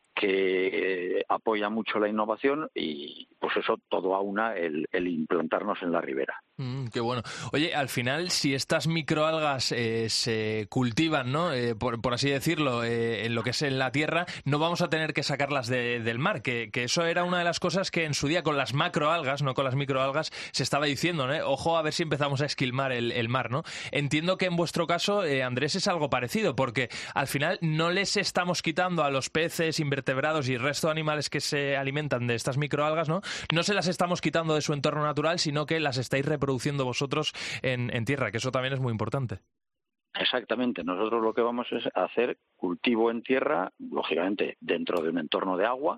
que apoya mucho la innovación y pues eso todo aúna el, el implantarnos en la ribera. Mm, qué bueno. Oye, al final, si estas microalgas eh, se cultivan, ¿no? Eh, por, por así decirlo, eh, en lo que es en la tierra, no vamos a tener que sacarlas de, del mar, que, que eso era una de las cosas que en su día con las macroalgas, no con las microalgas, se estaba diciendo, ¿no? Ojo a ver si empezamos a esquilmar el, el mar, ¿no? Entiendo que en vuestro caso, eh, Andrés, es algo parecido, porque al final no les estamos quitando a los peces, invertebrados y el resto de animales que se alimentan de estas microalgas, ¿no? No se las estamos quitando de su entorno natural, sino que las estáis reproduciendo vosotros en, en tierra, que eso también es muy importante. Exactamente. Nosotros lo que vamos es hacer cultivo en tierra, lógicamente dentro de un entorno de agua,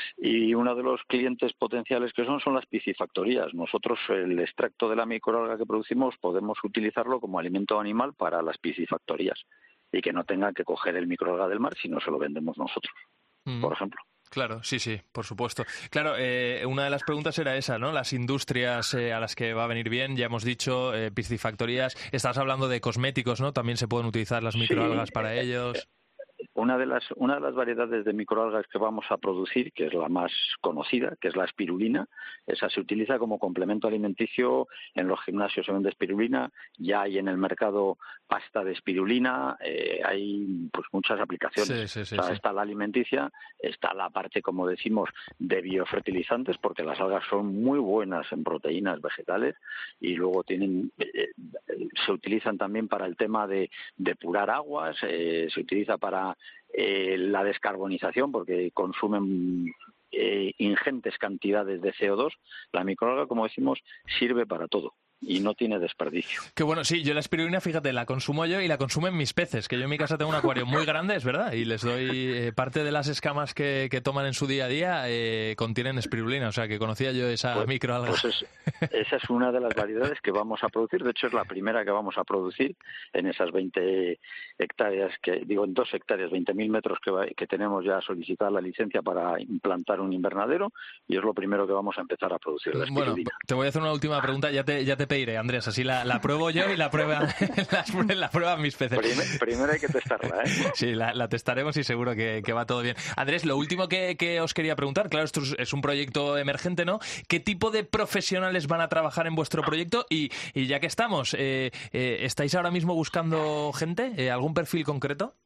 y uno de los clientes potenciales que son son las piscifactorías. Nosotros el extracto de la microalga que producimos podemos utilizarlo como alimento animal para las piscifactorías y que no tengan que coger el microalga del mar, sino se lo vendemos nosotros, mm. por ejemplo. Claro, sí, sí, por supuesto. Claro, eh, una de las preguntas era esa, ¿no? Las industrias eh, a las que va a venir bien, ya hemos dicho, eh, piscifactorías. Estabas hablando de cosméticos, ¿no? También se pueden utilizar las microalgas sí, para ellos. Eh, Una de las una de las variedades de microalgas que vamos a producir, que es la más conocida, que es la espirulina, esa se utiliza como complemento alimenticio. En los gimnasios se vende espirulina, ya hay en el mercado pasta de espirulina, eh, hay pues muchas aplicaciones. Sí, sí, sí, o sea, sí. Está la alimenticia, está la parte, como decimos, de biofertilizantes, porque las algas son muy buenas en proteínas vegetales, y luego tienen eh, se utilizan también para el tema de depurar aguas, eh, se utiliza para Eh, la descarbonización, porque consumen eh, ingentes cantidades de C O dos. La microalga, como decimos, sirve para todo y no tiene desperdicio. Qué bueno, sí, yo la espirulina, fíjate, la consumo yo y la consumen mis peces, que yo en mi casa tengo un acuario muy grande, es verdad, y les doy eh, parte de las escamas que, que toman en su día a día eh, contienen espirulina, o sea que conocía yo esa pues, microalga. Pues es, esa es una de las variedades que vamos a producir, de hecho es la primera que vamos a producir en esas veinte hectáreas, que digo en dos hectáreas, veinte mil metros que, va, que tenemos ya solicitar la licencia para implantar un invernadero, y es lo primero que vamos a empezar a producir, la espirulina. Bueno, te voy a hacer una última pregunta, ya te, ya te pediré, Andrés, así la, la pruebo yo y la prueba la, la prueban mis peces. Primer, primero hay que testarla, ¿eh? Sí, la, la testaremos y seguro que, que va todo bien. Andrés, lo último que, que os quería preguntar, claro, esto es un proyecto emergente, ¿no? ¿Qué tipo de profesionales van a trabajar en vuestro proyecto? Y, y ya que estamos, eh, eh, ¿estáis ahora mismo buscando gente? Eh, ¿Algún perfil concreto?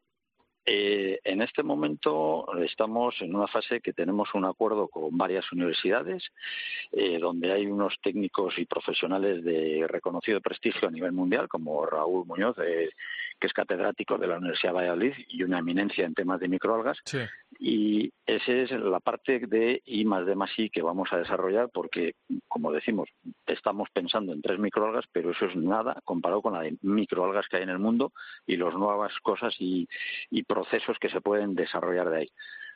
Eh, en este momento estamos en una fase que tenemos un acuerdo con varias universidades, eh, donde hay unos técnicos y profesionales de reconocido prestigio a nivel mundial, como Raúl Muñoz, eh, que es catedrático de la Universidad de Valladolid y una eminencia en temas de microalgas. Sí. Y esa es la parte de I más D más I que vamos a desarrollar, porque, como decimos, estamos pensando en tres microalgas, pero eso es nada comparado con la de microalgas que hay en el mundo y las nuevas cosas y, y procesos que se pueden desarrollar de ahí.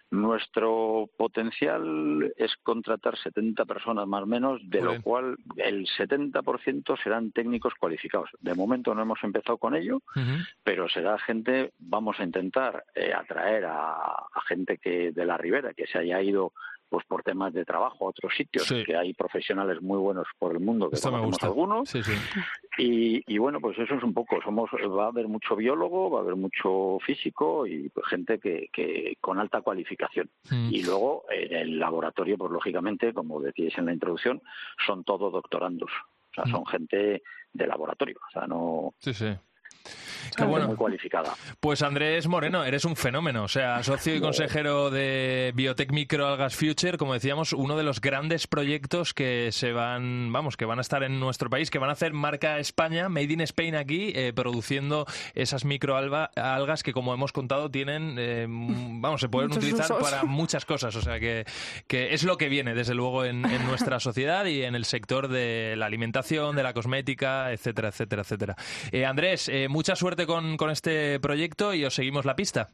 Nuestro potencial es contratar setenta personas más o menos, de Bien. lo cual el setenta por ciento serán técnicos cualificados. De momento no hemos empezado con ello, uh-huh. pero será gente, vamos a intentar eh, atraer a, a gente que de la Ribera, que se haya ido pues por temas de trabajo a otros sitios, sí. que hay profesionales muy buenos por el mundo, que Esto conocemos me gusta. algunos. Sí, sí. Y, y bueno, pues eso es un poco, somos va a haber mucho biólogo, va a haber mucho físico y pues, gente que, que con alta cualificación. Mm. Y luego en el laboratorio, pues lógicamente, como decíais en la introducción, son todos doctorandos. O sea, mm. son gente de laboratorio. O sea, no... Sí, sí. Qué bueno. Muy cualificada. Pues Andrés Moreno, eres un fenómeno, o sea, socio y consejero de Biotech Microalgas Future, como decíamos, uno de los grandes proyectos que se van, vamos, que van a estar en nuestro país, que van a hacer marca España, Made in Spain aquí, eh, produciendo esas microalgas que, como hemos contado, tienen, eh, vamos, se pueden Muchos utilizar usos. para muchas cosas, o sea, que, que es lo que viene, desde luego, en, en nuestra sociedad y en el sector de la alimentación, de la cosmética, etcétera, etcétera, etcétera. Eh, Andrés, eh, mucha suerte con, con este proyecto y os seguimos la pista.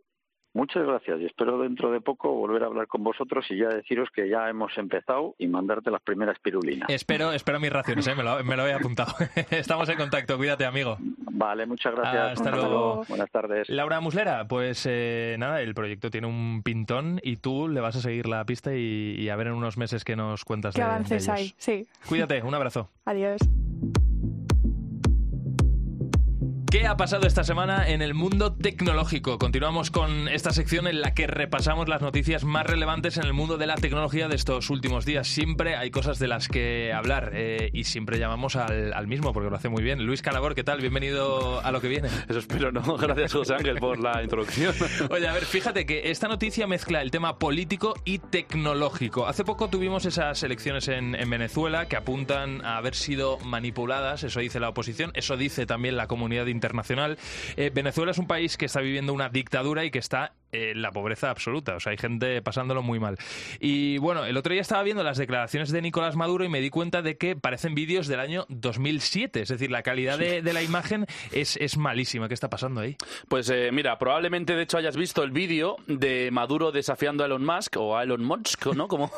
Muchas gracias y espero dentro de poco volver a hablar con vosotros y ya deciros que ya hemos empezado y mandarte las primeras pirulinas. Espero, espero mis raciones, ¿eh? me, lo, me lo he apuntado. Estamos en contacto, cuídate, amigo. Vale, muchas gracias. Hasta luego. luego. Buenas tardes. Laura Muslera, pues eh, nada, el proyecto tiene un pintón y tú le vas a seguir la pista y, y a ver en unos meses qué nos cuentas ¿Qué de, avances de ellos. hay? Sí. Cuídate, un abrazo. Adiós. ¿Qué ha pasado esta semana en el mundo tecnológico? Continuamos con esta sección en la que repasamos las noticias más relevantes en el mundo de la tecnología de estos últimos días. Siempre hay cosas de las que hablar eh, y siempre llamamos al, al mismo porque lo hace muy bien. Luis Calabor, ¿qué tal? Bienvenido a Lo que viene. Eso espero, ¿no? Gracias, José Ángel, por la introducción. Oye, a ver, fíjate que esta noticia mezcla el tema político y tecnológico. Hace poco tuvimos esas elecciones en, en Venezuela que apuntan a haber sido manipuladas, eso dice la oposición, eso dice también la comunidad internacional. Eh, Venezuela es un país que está viviendo una dictadura y que está eh, la pobreza absoluta. O sea, hay gente pasándolo muy mal. Y bueno, el otro día estaba viendo las declaraciones de Nicolás Maduro y me di cuenta de que parecen vídeos del año dos mil siete. Es decir, la calidad de, de la imagen es, es malísima. ¿Qué está pasando ahí? Pues eh, mira, probablemente de hecho hayas visto el vídeo de Maduro desafiando a Elon Musk, o a Elon Musk, ¿no? Como,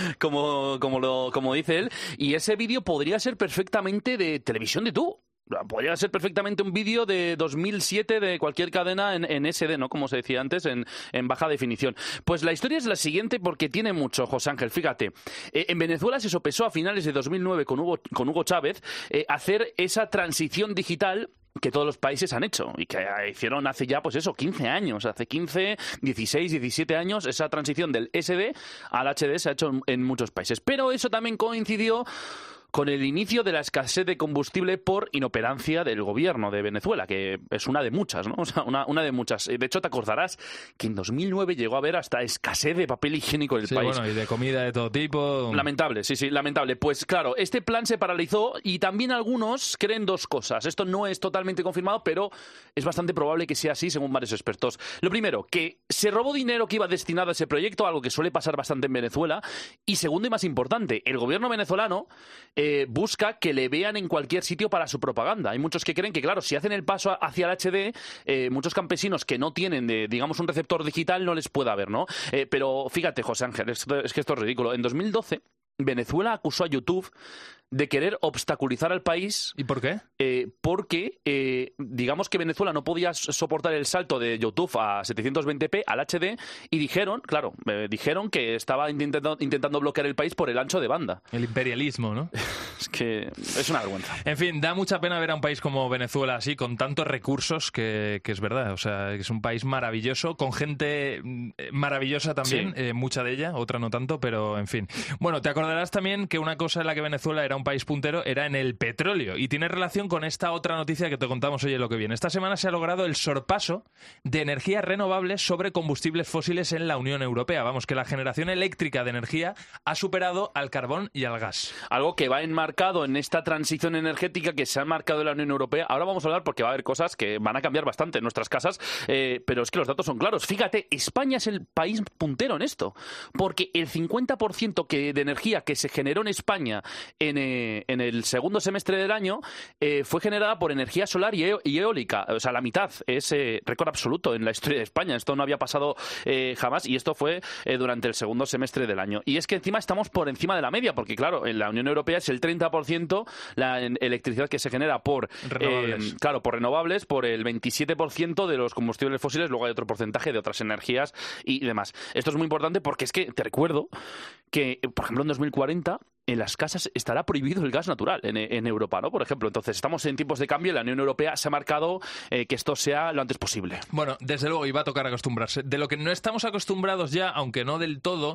como, como, lo, como dice él. Y ese vídeo podría ser perfectamente de televisión de tú. Podría ser perfectamente un vídeo de dos mil siete de cualquier cadena en, en ese de, ¿no? Como se decía antes, en, en baja definición. Pues la historia es la siguiente porque tiene mucho, José Ángel. Fíjate, eh, en Venezuela se sopesó a finales de dos mil nueve con Hugo, con Hugo Chávez eh, hacer esa transición digital que todos los países han hecho y que hicieron hace ya, pues eso, quince años. Hace quince, dieciséis, diecisiete años esa transición del ese de al hache de se ha hecho en, en muchos países. Pero eso también coincidió con el inicio de la escasez de combustible por inoperancia del gobierno de Venezuela, que es una de muchas, ¿no? O sea, una, una de muchas. De hecho, te acordarás que en dos mil nueve llegó a haber hasta escasez de papel higiénico en el sí, país. Bueno, y de comida de todo tipo. Lamentable, sí, sí, lamentable. Pues claro, este plan se paralizó y también algunos creen dos cosas. Esto no es totalmente confirmado, pero es bastante probable que sea así, según varios expertos. Lo primero, que se robó dinero que iba destinado a ese proyecto, algo que suele pasar bastante en Venezuela. Y segundo y más importante, el gobierno venezolano Eh, busca que le vean en cualquier sitio para su propaganda. Hay muchos que creen que, claro, si hacen el paso hacia el hache de, eh, muchos campesinos que no tienen, de, digamos, un receptor digital no les pueda ver, ¿no? Eh, pero fíjate, José Ángel, esto, es que esto es ridículo. En dos mil doce, Venezuela acusó a YouTube de querer obstaculizar al país. ¿Y por qué? Eh, porque, eh, digamos que Venezuela no podía soportar el salto de YouTube a setecientos veinte p al hache de y dijeron, claro, eh, dijeron que estaba intentando, intentando bloquear el país por el ancho de banda. El imperialismo, ¿no? Es que es una vergüenza. En fin, da mucha pena ver a un país como Venezuela así, con tantos recursos, que, que es verdad. O sea, es un país maravilloso, con gente maravillosa también, sí. eh, mucha de ella, otra no tanto, pero en fin. Bueno, te acordarás también que una cosa en la que Venezuela era un país puntero era en el petróleo, y tiene relación con esta otra noticia que te contamos hoy en Lo que viene. Esta semana se ha logrado el sorpaso de energías renovables sobre combustibles fósiles en la Unión Europea. Vamos, que la generación eléctrica de energía ha superado al carbón y al gas. Algo que va enmarcado en esta transición energética que se ha marcado en la Unión Europea. Ahora vamos a hablar porque va a haber cosas que van a cambiar bastante en nuestras casas, eh, pero es que los datos son claros. Fíjate, España es el país puntero en esto, porque el cincuenta por ciento que, de energía que se generó en España en, eh, en el segundo semestre del año eh, fue generada por energía solar y, e y eólica. O sea, la mitad es eh, récord absoluto en la historia de España. Esto no había pasado eh, jamás, y esto fue eh, durante el segundo semestre del año. Y es que encima estamos por encima de la media, porque claro, en la Unión Europea es el treinta por ciento la electricidad que se genera por renovables. Eh, claro, por renovables, por el veintisiete por ciento de los combustibles fósiles, luego hay otro porcentaje de otras energías y demás. Esto es muy importante porque es que te recuerdo que, por ejemplo, en dos mil cuarenta en las casas estará prohibido el gas natural en, en Europa, ¿no? Por ejemplo, entonces estamos en tiempos de cambio y la Unión Europea se ha marcado eh, que esto sea lo antes posible. Bueno, desde luego iba a tocar acostumbrarse. De lo que no estamos acostumbrados ya, aunque no del todo,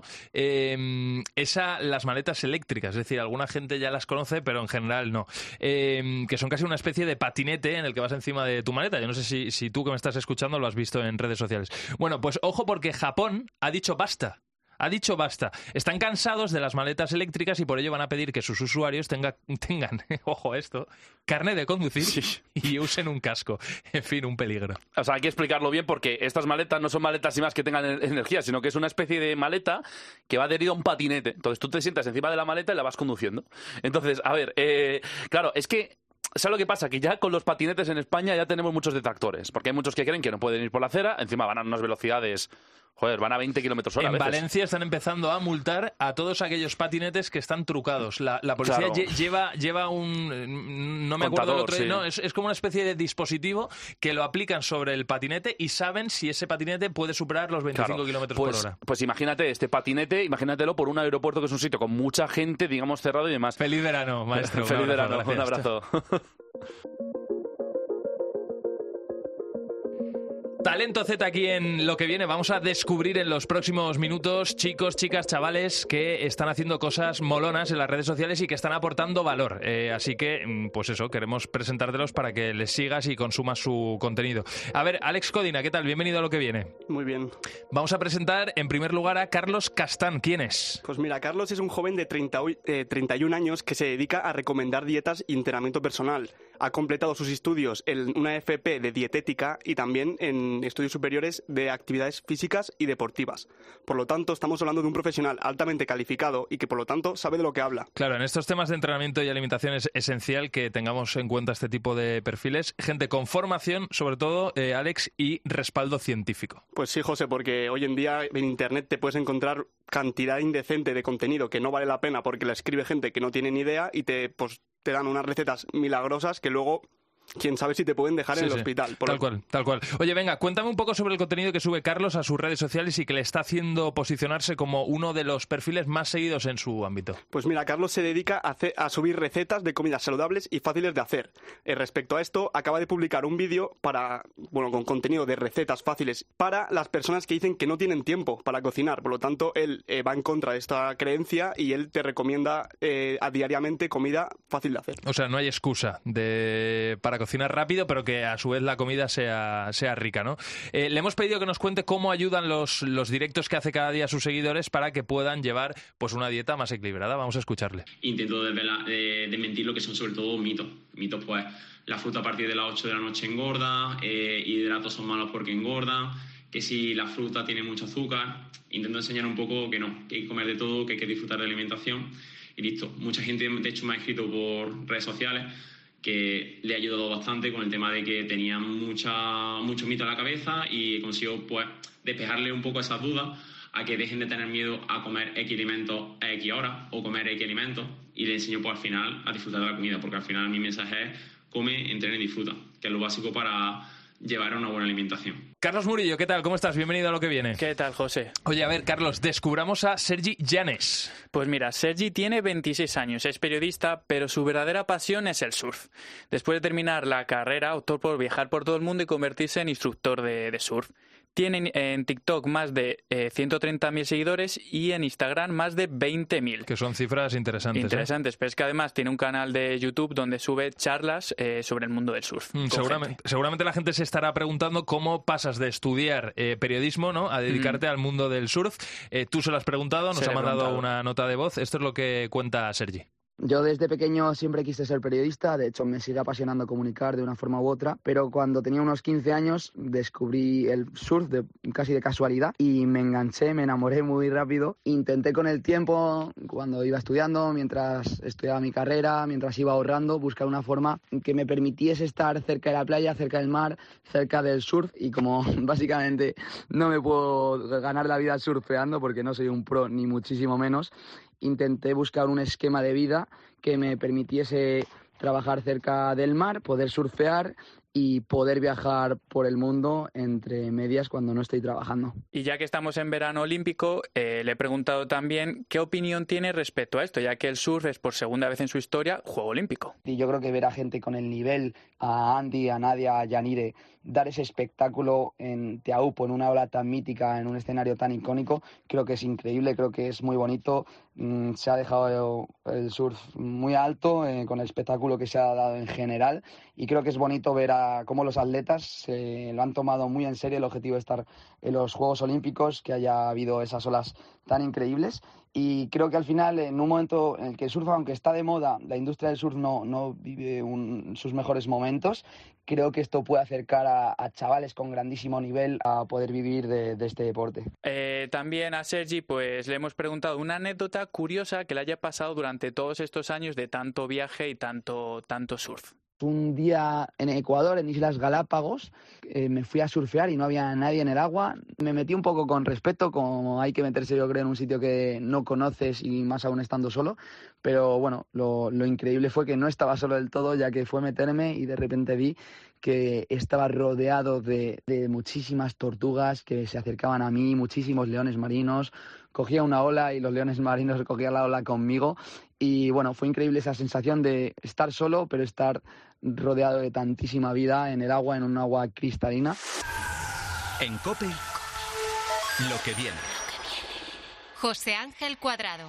eh, es a las maletas eléctricas. Es decir, alguna gente ya las conoce, pero en general no. Eh, que son casi una especie de patinete en el que vas encima de tu maleta. Yo no sé si, si tú que me estás escuchando lo has visto en redes sociales. Bueno, pues ojo, porque Japón ha dicho basta. Ha dicho basta. Están cansados de las maletas eléctricas y por ello van a pedir que sus usuarios tenga, tengan, ojo a esto, carnet de conducir sí. y usen un casco. En fin, un peligro. O sea, hay que explicarlo bien porque estas maletas no son maletas y más que tengan energía, sino que es una especie de maleta que va adherida a un patinete. Entonces tú te sientas encima de la maleta y la vas conduciendo. Entonces, a ver, eh, claro, es que ¿sabes lo que pasa? Que ya con los patinetes en España ya tenemos muchos detractores, porque hay muchos que creen que no pueden ir por la acera, encima van a unas velocidades, joder, van a veinte kilómetros hora. En Valencia están empezando a multar a todos aquellos patinetes que están trucados. La, la policía claro. lleva, lleva un... no me Contador, acuerdo del otro... sí. No, es, es como una especie de dispositivo que lo aplican sobre el patinete y saben si ese patinete puede superar los veinticinco claro. kilómetros pues, por hora. Pues imagínate este patinete, imagínatelo por un aeropuerto que es un sitio con mucha gente, digamos, cerrado y demás. Feliz verano, maestro. Feliz un abrazo, verano, gracias. un abrazo. Talento Z aquí en Lo que viene. Vamos a descubrir en los próximos minutos chicos, chicas, chavales que están haciendo cosas molonas en las redes sociales y que están aportando valor. Eh, así que, pues eso, queremos presentártelos para que les sigas y consumas su contenido. A ver, Alex Codina, ¿qué tal? Bienvenido a Lo que viene. Muy bien. Vamos a presentar en primer lugar a Carlos Castán. ¿Quién es? Pues mira, Carlos es un joven de treinta, eh, treinta y un años que se dedica a recomendar dietas y entrenamiento personal. ha completado sus estudios en una F P de dietética y también en estudios superiores de actividades físicas y deportivas. Por lo tanto, estamos hablando de un profesional altamente calificado y que, por lo tanto, sabe de lo que habla. Claro, en estos temas de entrenamiento y alimentación es esencial que tengamos en cuenta este tipo de perfiles. Gente con formación, sobre todo, eh, Alex, y respaldo científico. Pues sí, José, porque hoy en día en Internet te puedes encontrar cantidad indecente de contenido que no vale la pena porque la escribe gente que no tiene ni idea y te, pues, te dan unas recetas milagrosas que luego... quién sabe si te pueden dejar Sí, en el sí. hospital. Por Tal el- cual, tal cual. Oye, venga, cuéntame un poco sobre el contenido que sube Carlos a sus redes sociales y que le está haciendo posicionarse como uno de los perfiles más seguidos en su ámbito. Pues mira, Carlos se dedica a, hacer- a subir recetas de comidas saludables y fáciles de hacer. Eh, respecto a esto, acaba de publicar un vídeo para, bueno, con contenido de recetas fáciles para las personas que dicen que no tienen tiempo para cocinar. Por lo tanto, él eh, va en contra de esta creencia y él te recomienda eh, a diariamente comida fácil de hacer. O sea, no hay excusa de para cocinar rápido, pero que a su vez la comida sea, sea rica, ¿no? Eh, le hemos pedido que nos cuente cómo ayudan los, los directos que hace cada día a sus seguidores para que puedan llevar pues una dieta más equilibrada. Vamos a escucharle. Intento desvelar- de, desmentir lo que son sobre todo mitos. Mitos, pues, la fruta a partir de las ocho de la noche engorda, eh, hidratos son malos porque engordan, que si la fruta tiene mucho azúcar. Intento enseñar un poco que no, que hay que comer de todo, que hay que disfrutar de la alimentación y listo. Mucha gente, de hecho, me ha escrito por redes sociales que le ha ayudado bastante con el tema de que tenía mucha, mucho mito en la cabeza y consigo, pues, despejarle un poco esas dudas a que dejen de tener miedo a comer X alimentos a X horas o comer X alimentos y le enseño, pues, al final a disfrutar de la comida, porque al final mi mensaje es come, entrena y disfruta, que es lo básico para llevar una buena alimentación. Carlos Murillo, ¿qué tal? ¿Cómo estás? Bienvenido a Lo que viene. ¿Qué tal, José? Oye, a ver, Carlos, descubramos a Sergi Llanes. Pues mira, Sergi tiene veintiséis años, es periodista, pero su verdadera pasión es el surf. Después de terminar la carrera, optó por viajar por todo el mundo y convertirse en instructor de, de surf. Tiene en TikTok más de eh, ciento treinta mil seguidores y en Instagram más de veinte mil. Que son cifras interesantes. Interesantes, pero es que además tiene un canal de YouTube donde sube charlas eh, sobre el mundo del surf. Mm, con seguramente, gente. seguramente la gente se estará preguntando cómo pasas de estudiar eh, periodismo, ¿no?, a dedicarte Mm. al mundo del surf. Eh, tú se lo has preguntado, nos Se ha le he mandado preguntado. una nota de voz. Esto es lo que cuenta Sergi. Yo desde pequeño siempre quise ser periodista, de hecho me sigue apasionando comunicar de una forma u otra, pero cuando tenía unos quince años descubrí el surf de, casi de casualidad y me enganché, me enamoré muy rápido. Intenté con el tiempo, cuando iba estudiando, mientras estudiaba mi carrera, mientras iba ahorrando, buscar una forma que me permitiese estar cerca de la playa, cerca del mar, cerca del surf y como básicamente no me puedo ganar la vida surfeando porque no soy un pro ni muchísimo menos, intenté buscar un esquema de vida que me permitiese trabajar cerca del mar, poder surfear y poder viajar por el mundo entre medias cuando no estoy trabajando. Y ya que estamos en verano olímpico, eh, le he preguntado también qué opinión tiene respecto a esto, ya que el surf es por segunda vez en su historia juego olímpico. Y yo creo que ver a gente con el nivel, a Andy, a Nadia, a Yanire, dar ese espectáculo en Teahupo, en una ola tan mítica, en un escenario tan icónico, creo que es increíble, creo que es muy bonito. Mm, se ha dejado el surf muy alto eh, con el espectáculo que se ha dado en general y creo que es bonito ver a cómo los atletas se lo han tomado muy en serio el objetivo de estar en los Juegos Olímpicos, que haya habido esas olas tan increíbles. Y creo que al final, en un momento en el que el surf, aunque está de moda, la industria del surf no, no vive un, sus mejores momentos, creo que esto puede acercar a, a chavales con grandísimo nivel a poder vivir de, de este deporte. Eh, también a Sergi pues le hemos preguntado una anécdota curiosa que le haya pasado durante todos estos años de tanto viaje y tanto, tanto surf. Un día en Ecuador, en Islas Galápagos, eh, me fui a surfear y no había nadie en el agua. Me metí un poco con respeto, como hay que meterse, yo creo, en un sitio que no conoces y más aún estando solo. Pero bueno, lo, lo increíble fue que no estaba solo del todo, ya que fue meterme y de repente vi que estaba rodeado de, de muchísimas tortugas que se acercaban a mí, muchísimos leones marinos. Cogía una ola y los leones marinos cogían la ola conmigo. Y bueno, fue increíble esa sensación de estar solo, pero estar rodeado de tantísima vida en el agua, en un agua cristalina. En COPE, lo que viene. José Ángel Cuadrado.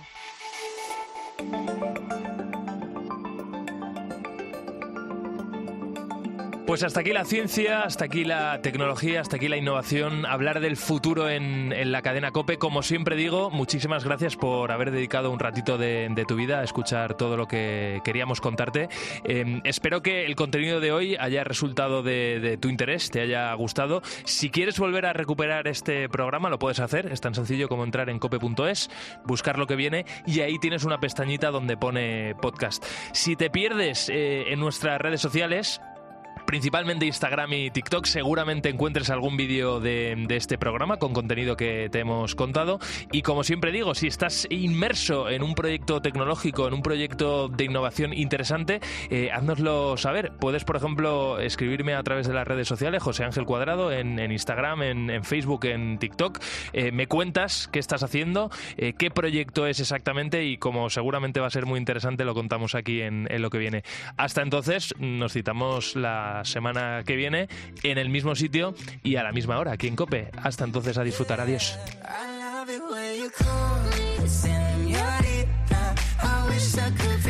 Pues hasta aquí la ciencia, hasta aquí la tecnología, hasta aquí la innovación, hablar del futuro en, en la cadena COPE. Como siempre digo, muchísimas gracias por haber dedicado un ratito de, de tu vida a escuchar todo lo que queríamos contarte. Eh, espero que el contenido de hoy haya resultado de, de tu interés, te haya gustado. Si quieres volver a recuperar este programa, lo puedes hacer. Es tan sencillo como entrar en cope punto es, buscar lo que viene y ahí tienes una pestañita donde pone podcast. Si te pierdes eh, en nuestras redes sociales, principalmente Instagram y TikTok, seguramente encuentres algún vídeo de, de este programa con contenido que te hemos contado. Y como siempre digo, si estás inmerso en un proyecto tecnológico, en un proyecto de innovación interesante, eh, háznoslo saber. Puedes, por ejemplo, escribirme a través de las redes sociales, José Ángel Cuadrado, en, en Instagram, en, en Facebook, en TikTok. Eh, me cuentas qué estás haciendo, eh, qué proyecto es exactamente y como seguramente va a ser muy interesante, lo contamos aquí en, en lo que viene. Hasta entonces, nos citamos la semana que viene en el mismo sitio y a la misma hora aquí en COPE. Hasta entonces, a disfrutar. Adiós. I love it when you call me, señorita. I wish I could